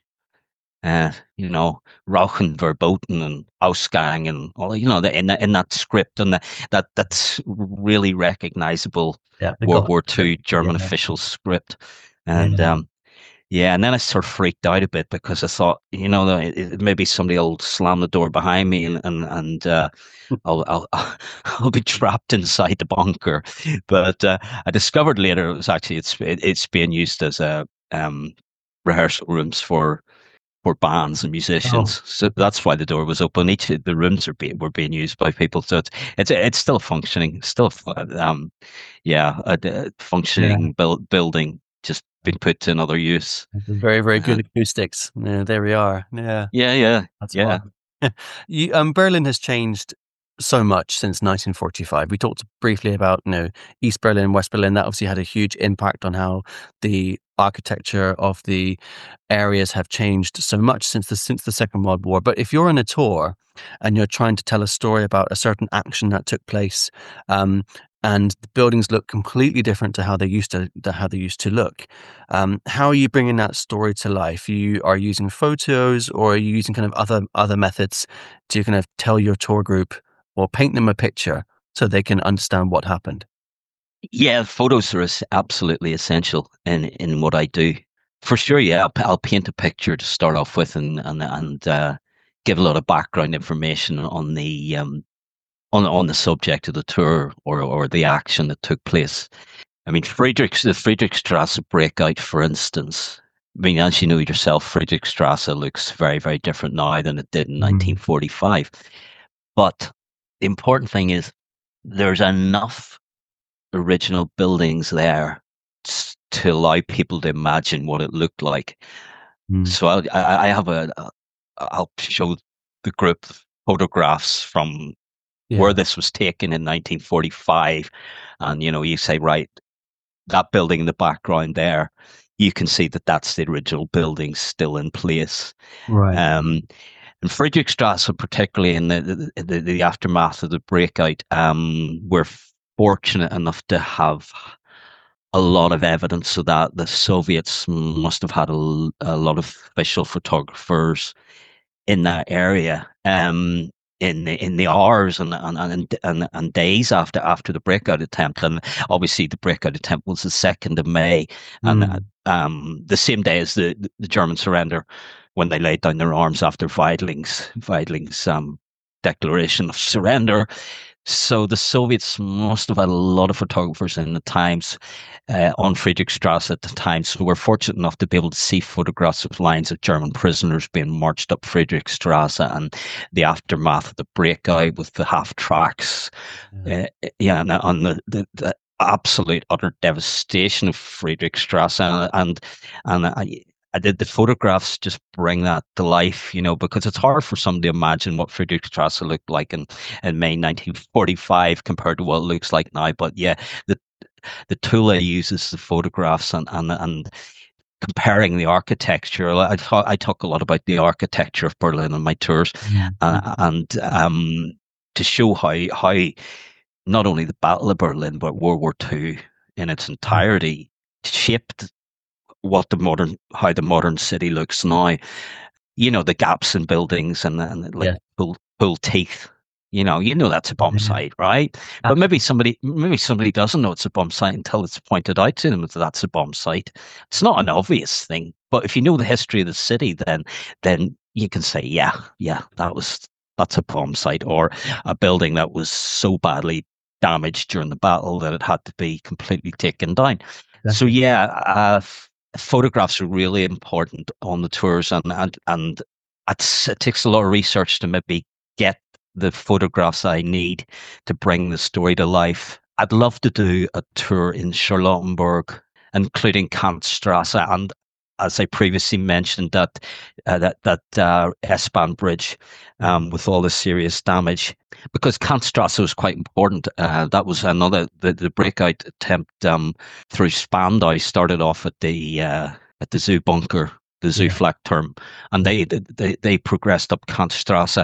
Uh, you know, Rauchen Verboten and Ausgang and all, you know, the, in that in that script, and the, that that's really recognizable Yeah, the World Gothic War Two German yeah. official script, and Yeah. um, yeah, and then I sort of freaked out a bit because I thought, you know, that it, it- maybe somebody will slam the door behind me and and and uh, I'll I'll I'll be trapped inside the bunker. But uh, I discovered later it was actually it's it, it's being used as a um, rehearsal rooms for for bands and musicians. Oh. So that's why the door was open. Each of the rooms are being were being used by people. So it's it's it's still functioning, still um yeah, a, a functioning build, building just been put to another use. Very, very good Uh, acoustics. Yeah, there we are. Yeah. yeah, yeah, That's yeah. fun. you, um, Berlin has changed so much since nineteen forty-five. We talked briefly about, you know, East Berlin, West Berlin. That obviously had a huge impact on how the architecture of the areas have changed so much since the since the Second World War. But if you're on a tour and you're trying to tell a story about a certain action that took place, um, and the buildings look completely different to how they used to, to how they used to look. Um, how are you bringing that story to life? You are using photos, or are you using kind of other other methods to kind of tell your tour group or paint them a picture so they can understand what happened? Yeah, photos are es- absolutely essential in in what I do. For sure, yeah. I'll, I'll paint a picture to start off with, and and and uh, give a lot of background information on the um, on on the subject of the tour, or or the action that took place. I mean, Friedrichs the Friedrichstrasse breakout, for instance. I mean, as you know yourself, Friedrichstrasse looks very, very different now than it did in Mm. nineteen forty-five. But the important thing is there's enough original buildings there s- to allow people to imagine what it looked like. Mm. So I'll, I, I have a, a, I'll show the group photographs from Yeah. where this was taken in nineteen forty-five, and you know, you say, right, that building in the background there, you can see that that's the original building still in place. Right. Um, and Friedrichstrasse, particularly in the the, the, the aftermath of the breakout, um, we're fortunate enough to have a lot of evidence of that. The Soviets must have had a, a lot of official photographers in that area, um, in the in the hours and and, and and and days after after the breakout attempt. And obviously the breakout attempt was the second of May, and Mm. um, the same day as the the German surrender, when they laid down their arms after Weidling's Weidling's um, declaration of surrender. So the Soviets must have had a lot of photographers in the Times, uh, on Friedrichstrasse at the time. So we're fortunate enough to be able to see photographs of lines of German prisoners being marched up Friedrichstrasse, and the aftermath of the breakout with the half tracks. Yeah. Uh, yeah, and on the, the, the absolute utter devastation of Friedrichstrasse, and and, and I, I did the photographs just bring that to life, you know, because it's hard for somebody to imagine what Friedrichstrasse looked like in, in May nineteen forty-five compared to what it looks like now. But yeah, the the tool I use is the photographs, and and and comparing the architecture. I talk I talk a lot about the architecture of Berlin on my tours, Mm. uh, and um, to show how how not only the Battle of Berlin but World War Two in its entirety shaped what the modern how the modern city looks now. You know, the gaps in buildings, and and like Yeah. pull pull teeth. You know, you know that's a bomb Yeah. site, right? But maybe somebody maybe somebody doesn't know it's a bomb site until it's pointed out to them that that's a bomb site. It's not an obvious thing, but if you know the history of the city, then then you can say, yeah, yeah, that was that's a bomb site, or a building that was so badly damaged during the battle that it had to be completely taken down. So yeah, uh, photographs are really important on the tours, and and and it's, it takes a lot of research to maybe get the photographs I need to bring the story to life. I'd love to do a tour in Charlottenburg, including Kantstrasse, and as I previously mentioned, that uh, that that uh, S-Bahn bridge, um, with all the serious damage, because Kantstrasse was quite important. Uh, that was another the, the breakout attempt um, through Spandau started off at the uh, at the zoo bunker, the zoo Yeah. Flakturm, and they, they they progressed up Kantstrasse.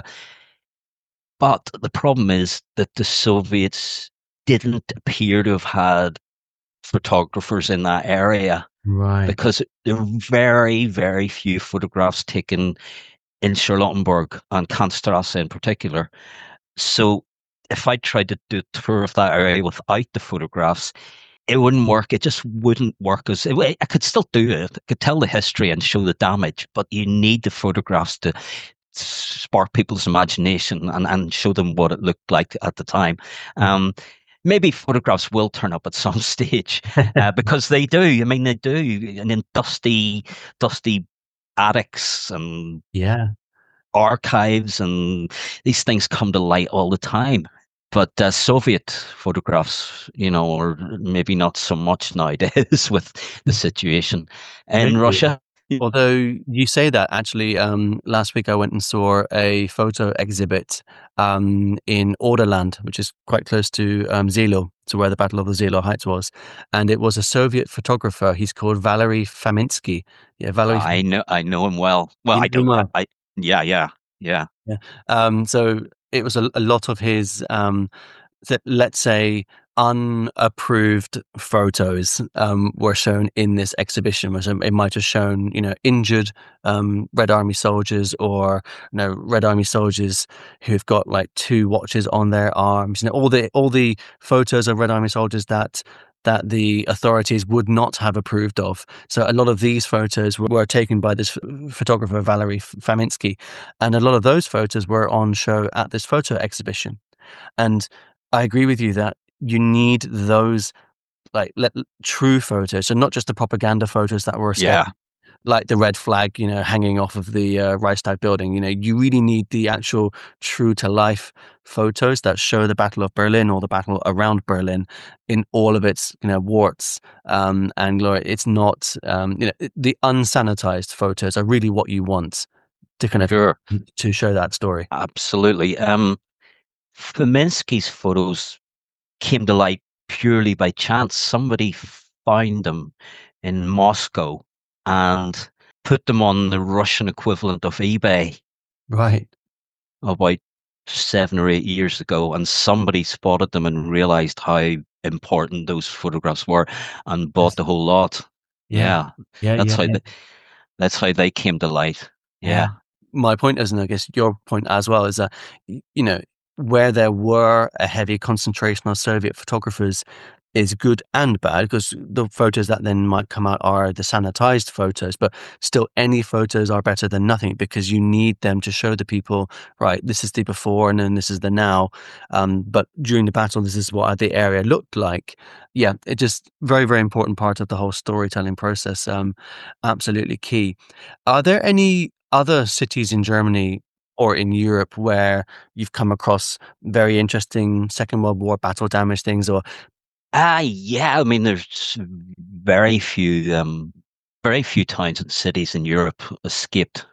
But the problem is that the Soviets didn't appear to have had photographers in that area, Right. because there are very, very few photographs taken in Charlottenburg and Kantstrasse in particular. So if I tried to do a tour of that area without the photographs, it wouldn't work. It just wouldn't work. As I could still do it. I could tell the history and show the damage, but you need the photographs to spark people's imagination and, and show them what it looked like at the time. Um, maybe photographs will turn up at some stage, uh, because they do. I mean, they do. And in dusty, dusty attics and Yeah. archives, and these things come to light all the time. But uh, Soviet photographs, you know, or maybe not so much nowadays with the situation in Maybe. Russia. Although you say that, actually, um, last week I went and saw a photo exhibit um, in Orderland, which is quite close to um, Zelo, to where the Battle of the Zelo Heights was, and it was a Soviet photographer. He's called Valery Faminsky. Yeah, Valery. I know, I know him well. Well, You I know him don't. well? I, I yeah, yeah, yeah. Yeah. Um, so it was a, a lot of his, um, th- let's say, unapproved photos um, were shown in this exhibition. So it might have shown, you know, injured um, Red Army soldiers, or you know, Red Army soldiers who've got like two watches on their arms. You know, all the all the photos of Red Army soldiers that that the authorities would not have approved of. So a lot of these photos were, were taken by this f- photographer, Valery Faminsky, and a lot of those photos were on show at this photo exhibition. And I agree with you that you need those like let, true photos, so not just the propaganda photos that were Yeah. sketched, like the red flag, you know, hanging off of the uh, Reichstag building. You know, you really need the actual true to life photos that show the Battle of Berlin or the battle around Berlin in all of its, you know, warts um, and glory. It's not, um, you know, the unsanitized photos are really what you want to kind of Sure. to show that story. Absolutely. Um, Faminsky's photos came to light purely by chance. Somebody found them in Moscow and put them on the Russian equivalent of eBay Right. about seven or eight years ago, and somebody spotted them and realized how important those photographs were and bought the whole lot. Yeah. Yeah, Yeah. that's Yeah. how yeah. they, that's how they came to light. Yeah. Yeah, My point is, and I guess your point as well, is that, y- you know, where there were a heavy concentration of Soviet photographers is good and bad, because the photos that then might come out are the sanitized photos, but still any photos are better than nothing, because you need them to show the people, right, this is the before and then this is the now. Um, but during the battle, this is what the area looked like. Yeah, it just very, very important part of the whole storytelling process. Um, absolutely key. Are there any other cities in Germany or in Europe where you've come across very interesting Second World War battle damage things, or ah, yeah. I mean, there's very few, um, very few towns and cities in Europe escaped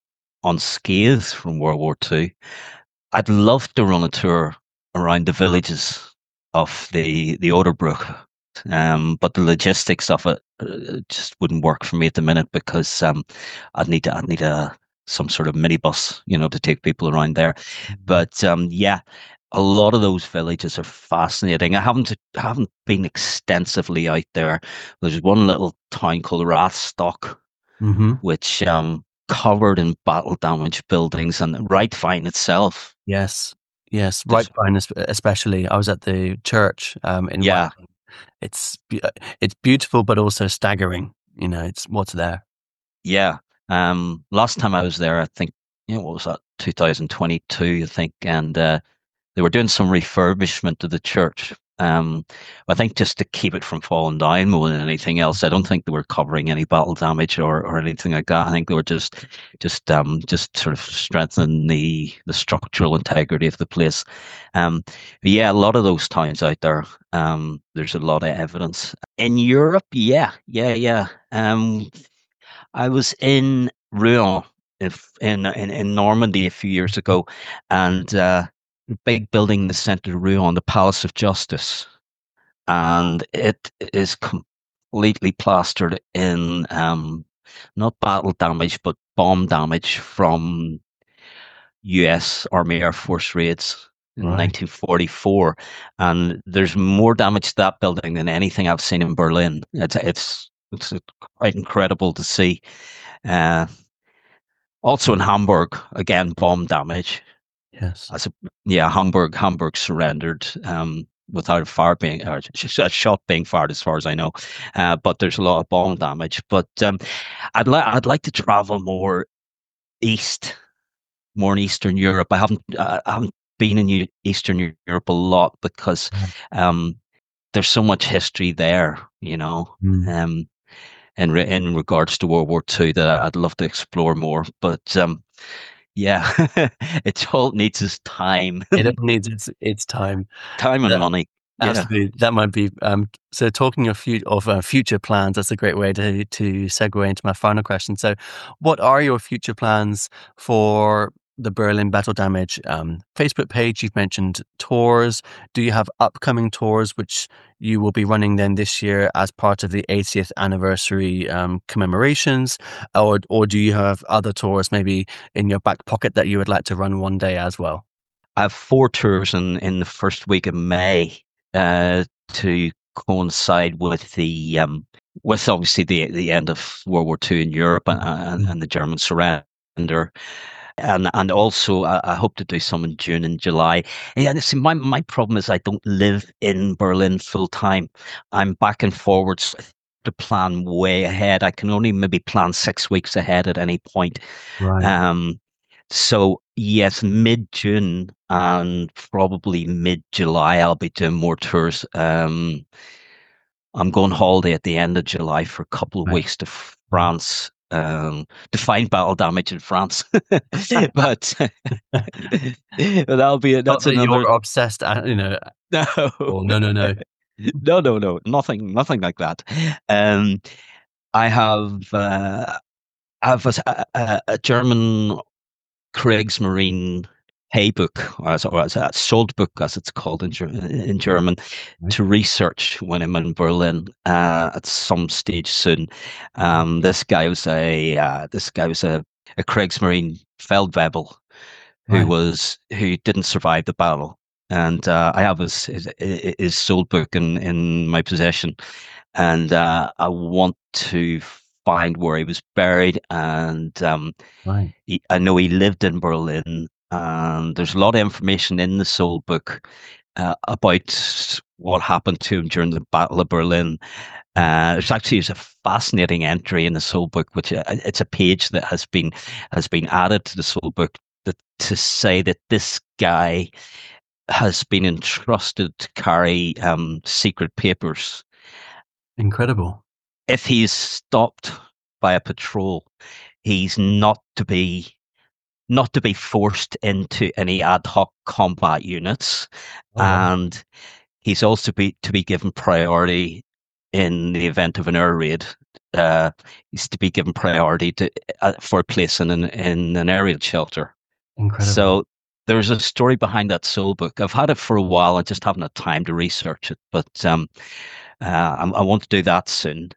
unscathed from World War Two. I'd love to run a tour around the villages of the the Oderbruch, um, but the logistics of it uh, just wouldn't work for me at the minute, because um, I'd need to, I'd need a some sort of minibus, you know, to take people around there. But um, yeah, a lot of those villages are fascinating. I haven't I haven't been extensively out there. There's one little town called Rathstock, mm-hmm. which um, covered in battle damaged buildings, and Reichwein itself. Yes, yes, There's, Reichwein es- especially. I was at the church um, in yeah, Reichwein. It's be- uh, it's beautiful, but also staggering. You know, it's what's there. yeah. Um, last time I was there, I think, you know, what was that? two thousand twenty-two, I think, and uh, they were doing some refurbishment of the church. Um, I think just to keep it from falling down more than anything else. I don't think they were covering any battle damage or, or anything like that. I think they were just just um just sort of strengthening the the structural integrity of the place. Um, but yeah, a lot of those towns out there. Um, there's a lot of evidence in Europe. Yeah, yeah, yeah. Um, I was in Rouen, if in in in Normandy a few years ago, and uh, big building in the centre of Rouen, the Palace of Justice, and it is completely plastered in um, not battle damage but bomb damage from U S Army Air Force raids in Right. nineteen forty-four, and there's more damage to that building than anything I've seen in Berlin. It's it's it's quite incredible to see. Uh, Also in Hamburg, again, bomb damage. Yes. As a, yeah, Hamburg, Hamburg surrendered um, without a fire being, or a shot being fired, as far as I know. Uh, but there's a lot of bomb damage. But um, I'd like, I'd like to travel more east, more in Eastern Europe. I haven't, uh, I haven't been in Eastern Europe a lot, because um, there's so much history there, you know. Mm. Um, in re- in regards to World War Two, that I'd love to explore more. But um, yeah, it all needs is time, It all needs its its time. time and That, money. Yeah, absolutely, that might be. Um, so, talking of, fu- of uh, future plans, that's a great way to to segue into my final question. So, what are your future plans for the Berlin Battle Damage um, Facebook page? You've mentioned tours. Do you have upcoming tours which you will be running then this year as part of the eightieth anniversary um, commemorations, or or do you have other tours maybe in your back pocket that you would like to run one day as well? I have four tours in in the first week of May uh, to coincide with the um, with obviously the the end of World War Two in Europe, and, and, and the German surrender. and and also I, I hope to do some in June and July. And see, my my problem is I don't live in Berlin full time. I'm back and forwards to plan way ahead. I can only maybe plan six weeks ahead at any point. Right. Um, so yes, mid June and probably mid July, I'll be doing more tours. Um, I'm going holiday at the end of July for a couple of Right. weeks to France, um, to find battle damage in France. but that'll be it. That's Not that another. you're obsessed, uh, you know. No, Oh, no, no, no. no, no, no, nothing, nothing like that. Um, I have, uh, I have a, a, a German Kriegsmarine Paybook, or as, or as a sold book, as it's called in, in German, Right. to research when I'm in Berlin uh, at some stage soon. Um, this guy was a uh, this guy was a, a Kriegsmarine Feldwebel who Right. was who didn't survive the battle, and uh, I have his his, his sold book in in my possession, and uh, I want to find where he was buried, and um, Right. he, I know he lived in Berlin, and there's a lot of information in the soul book uh, about what happened to him during the Battle of Berlin. Uh, there's actually there's a fascinating entry in the soul book, which uh, it's a page that has been has been added to the soul book that, to say that this guy has been entrusted to carry um, secret papers. Incredible. If he's stopped by a patrol, he's not to be not to be forced into any ad hoc combat units, Oh, wow. and he's also be to be given priority in the event of an air raid. Uh, he's to be given priority to uh, for a place in an in an aerial shelter. Incredible. So there's a story behind that soul book. I've had it for a while. I just haven't had time to research it, but um, uh, I, I want to do that soon.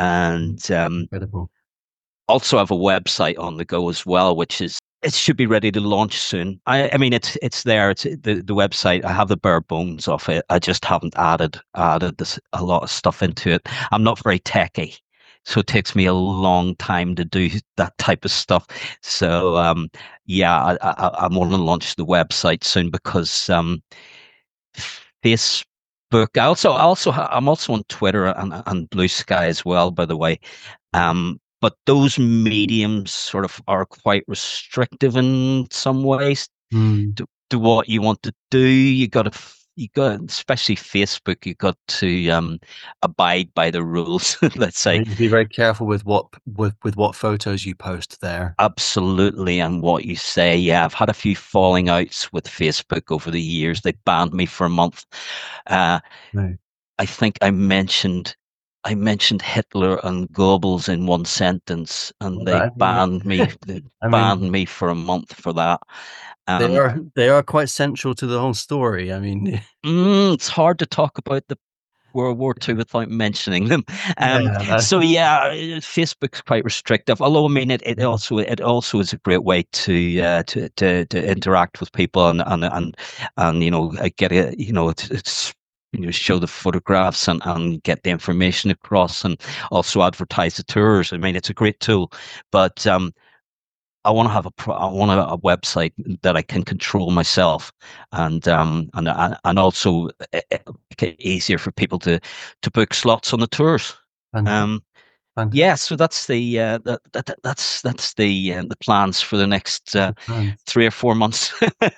And um, Incredible. also have a website on the go as well, which is it should be ready to launch soon. I, I mean, it's it's there. It's the, the website. I have the bare bones of it. I just haven't added added this, a lot of stuff into it. I'm not very techy, so it takes me a long time to do that type of stuff. So um, yeah, I, I, I want to launch the website soon because um, Facebook. I also I also I'm also on Twitter and, and Blue Sky as well, by the way. Um, but those mediums sort of are quite restrictive in some ways Mm. to, to what you want to do. You got to, you got, especially Facebook, you got to um, abide by the rules. Let's say. You need to be very careful with what with with what photos you post there. Absolutely, and what you say. Yeah, I've had a few falling outs with Facebook over the years. They banned me for a month. Uh, No. I think I mentioned. I mentioned Hitler and Goebbels in one sentence, and Well, they that- banned me. They I mean- banned me for a month for that. They Um, are they are quite central to the whole story. I mean, mm, it's hard to talk about the World War Two without mentioning them. Um, Yeah, that- so yeah, Facebook's quite restrictive. Although I mean, it, it also it also is a great way to uh, to, to to interact with people and and and and you know get a you know it's. it's you know, show the photographs and, and get the information across, and also advertise the tours. I mean, it's a great tool, but um, I want to have a pro- I want a, a website that I can control myself, and um, and and also make it easier for people to to book slots on the tours. Fantastic. Um, Fantastic. yeah, so that's the uh, that, that that's that's the uh, the plans for the next uh, Plans. three or four months.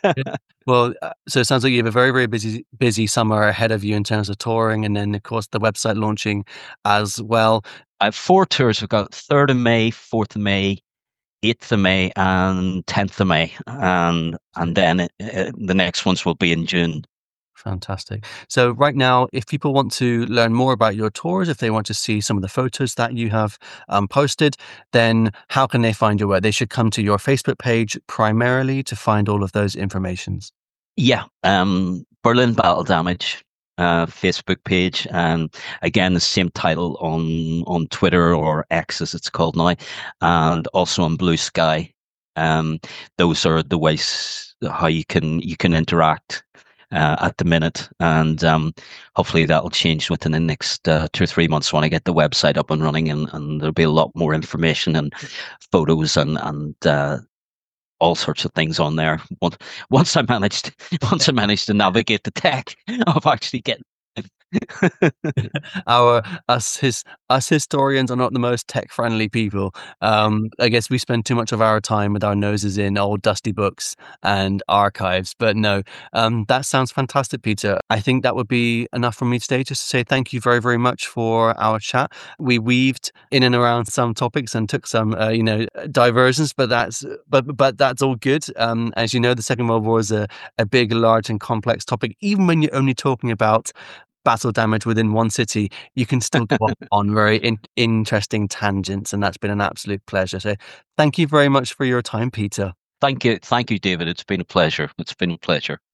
Well, uh, so it sounds like you have a very, very busy, busy summer ahead of you in terms of touring, and then of course the website launching as well. I have four tours. We've got third of May, fourth of May, eighth of May, and tenth of May, and and then it, uh, the next ones will be in June. Fantastic. So right now, if people want to learn more about your tours, if they want to see some of the photos that you have um, posted, then how can they find your work? They should come to your Facebook page primarily to find all of those informations. Yeah, um, Berlin Battle Damage uh, Facebook page, and again the same title on on Twitter or X as it's called now, and also on Blue Sky. Um, those are the ways how you can you can interact uh, at the minute, and um, hopefully that will change within the next uh, two or three months when I get the website up and running, and, and there'll be a lot more information and photos and and uh, all sorts of things on there. Once, once I managed, once I managed to navigate the tech of actually getting. Our us his us historians are not the most tech friendly people. Um, I guess we spend too much of our time with our noses in old dusty books and archives. But no, um, that sounds fantastic, Peter. I think that would be enough from me today. Just to say thank you very very much for our chat. We weaved in and around some topics and took some uh, you know diversions, but that's but but that's all good. Um, as you know, the Second World War is a a big, large, and complex topic. Even when you're only talking about battle damage within one city, you can still go on very in- interesting tangents, and that's been an absolute pleasure. So thank you very much for your time, Peter. Thank you. Thank you, David. It's been a pleasure. It's been a pleasure.